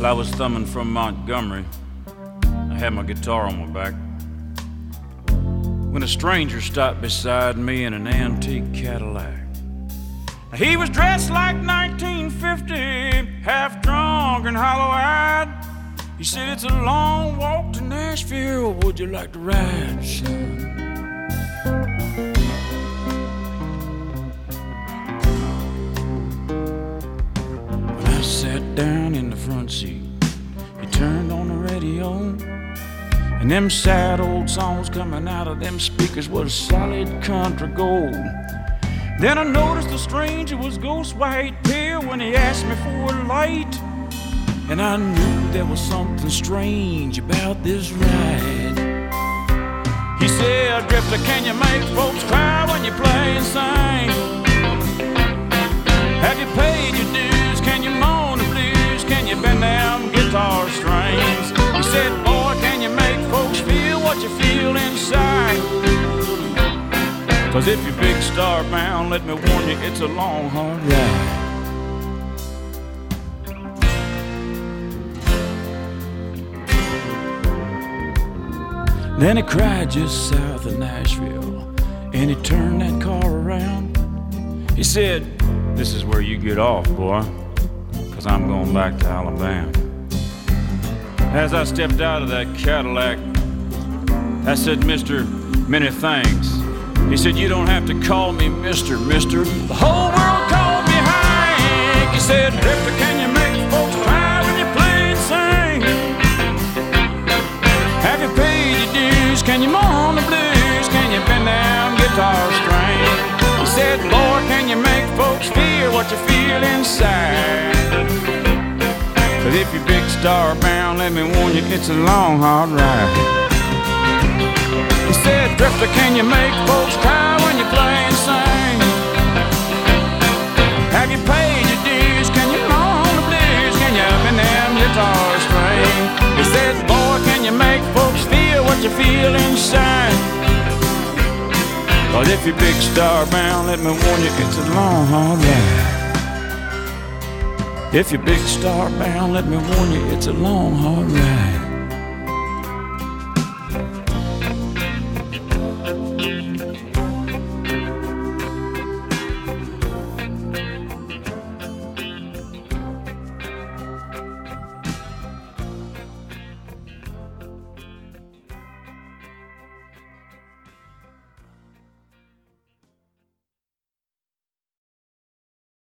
I was thumbing from Montgomery. I had my guitar on my back when a stranger stopped beside me in an antique Cadillac. He was dressed like 1950, half drunk and hollow-eyed. He said, "It's a long walk to Nashville. Would you like to ride, son?" When I sat down in the front seat, he turned on the radio, and them sad old songs coming out of them speakers was solid country gold. Then I noticed the stranger was ghost white pale when he asked me for a light, and I knew there was something strange about this ride. He said, "Drifter, can you make folks cry when you play and sing? Have you paid your dues? Can you moan the blues? Can you bend down guitar strings?" He said, "Boy, can you make folks feel what you feel inside? 'Cause if you're big star bound, let me warn you, it's a long, hard ride." Then he cried just south of Nashville, and he turned that car around. He said, "This is where you get off, boy, 'cause I'm going back to Alabama." As I stepped out of that Cadillac, I said, "Mister, many thanks." He said, "You don't have to call me Mister. The whole world called me Hank." He said, "Drifter, can you make folks cry when you play and sing? Have you paid your dues? Can you moan the blues? Can you bend down guitar strings?" He said, "Lord, can you make folks feel what you feel inside? 'Cause if you're big star bound, let me warn you, it's a long, hard ride." He said, "Drifter, can you make folks cry when you play and sing? Have you paid your dues? Can you moan the blues? Can you bend them guitar strings?" He said, "Boy, can you make folks feel what you feel inside? 'Cause if you're big star bound, let me warn you, it's a long, hard ride." If you're big star bound, let me warn you, it's a long, hard ride.